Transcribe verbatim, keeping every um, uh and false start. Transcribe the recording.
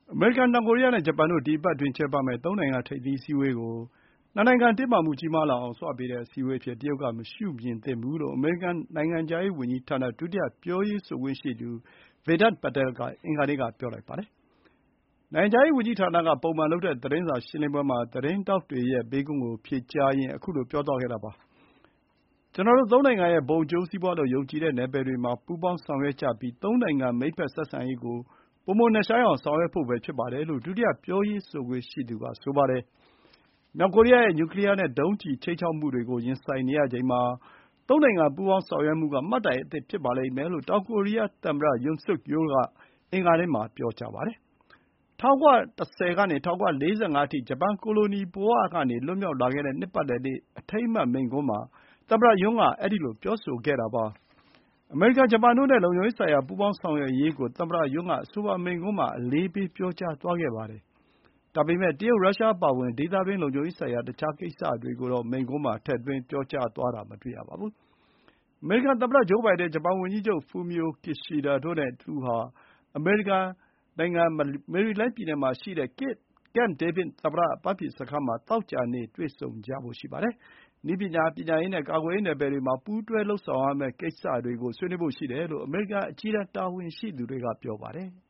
အမေရိကန်၊ တောင်ကိုရီးယားနဲ့ ဂျပန်တို့ ဒီအပတ်အတွင်းကျင်းပမယ့် သုံးနိုင်ငံ ထိပ်သီးအစည်းအဝေးကို နှစ်နိုင်ငံတင်းမာမှုကြီးမားလာအောင် ဆွပေးတဲ့ အစည်းအဝေးအဖြစ် တရုတ်က မရှုမြင်သင့်ဘူးလို့ အမေရိကန်နိုင်ငံခြားရေးဝန်ကြီးဌာန ဒုတိယပြောရေးဆိုခွင့်ရှိသူ Vedant Patel က အင်္ဂါနေ့က ပြောလိုက်ပါတယ်။ နိုင်ငံခြားရေးဝန်ကြီးဌာနက ပုံမှန်လုပ်တဲ့ သတင်းစာရှင်းလင်းပွဲမှာ သတင်းထောက်တွေရဲ့မေးခွန်းကို ဖြေကြားရင်း ခုလို ပြောသွားခဲ့တာပါ။ “ကျနော်တို့ သုံးနိုင်ငံရဲ့ ဘုံအကျိုးစီးပွါးလို့ ယုံကြည်တဲ့နယ်ပယ်တွေမှာ ပူးပေါင်းဆောင်ရွက်ကြပြီး သုံးနိုင်ငံ မိတ်ဘက်ဆက်ဆံရေးကို ပိုမိုနက်ရှိုင်းအောင် ဆောင်ရွက်ဖို့ပဲ ဖြစ်ပါတယ်” လို့ ဒုတိယပြောရေးဆိုခွင့်ရှိသူက ဆိုပါတယ်။ မြောက်ကိုရီးယားရဲ့ နျူကလီယာနဲ့ ဒုံးကျည်ခြိမ်းခြောက်မှုတွေကို ရင်ဆိုင်နေရချိန်မှာ သုံးနိုင်ငံ ပူးပေါင်းဆောင်ရွက်မှုက မှတ်တိုင်အသစ် ဖြစ်ပါလိမ့်မယ်လို့ တောင်ကိုရီးယားသမ္မတ Yoon Suk Yeol က အင်္ဂါနေ့မှာ ပြောပါတယ်။ ၁၉၁၀ ကနေ ၁၉၄၅ အထိ ဂျပန်ကိုလိုနီဘဝကနေ လွတ်မြောက်လာခဲ့တဲ့ နှစ်ပတ်လည်နေ့ အထိမ်းအမှတ်မိန့်ခွန်းမှာ သမ္မတယွန်းက အဲဒီလို ပြောဆိုခဲ့တာပါ။ အမေရိကန်၊ ဂျပန်တို့နဲ့ လုံခြုံရေးဆိုင်ရာ ပူးပေါင်းဆောင်ရွက်ရေးကို သမ္မတယွန်းက အဆိုပါမိန့်ခွန်းမှာ အလေးပေး ပြောကြားသွားခဲ့ပါတယ်။ ဒါပေမဲ့ တရုတ်၊ ရုရှားအပါအဝင် ဒေသတွင်း လုံခြုံရေးဆိုင်ရာ တခြားကိစ္စတွေကိုတော့ မိန့်ခွန်းမှာ ထည့်သွင်းပြောကြားသွားတာ မတွေ့ရပါဘူး။ အမေရိကန်သမ္မတဂျိုးဘိုင်ဒန်၊ ဂျပန်ဝန်ကြီးချုပ် Fumio Kishida တို့နဲ့ သူဟာ အမေရိကန်နိုင်ငံ မေရီလန်းပြည်နယ်မှာရှိတဲ့ Camp David သမ္မတ အပန်းဖြေစခန်းမှာ သောကြာနေ့ တွေ့ဆုံကြဖို့ ရှိပါတယ်။ နည်းပညာ၊ ပညာရေးနဲ့ ကာကွယ်ရေးနယ်ပယ်တွေမှာ ပူးတွဲလုပ်ဆောင်ရမယ့်ကိစ္စတွေကို ဆွေးနွေးဖို့ရှိတယ်လို့ အမေရိကန် အကြီးတန်းတာဝန်ရှိသူတွေက ပြောပါတယ်။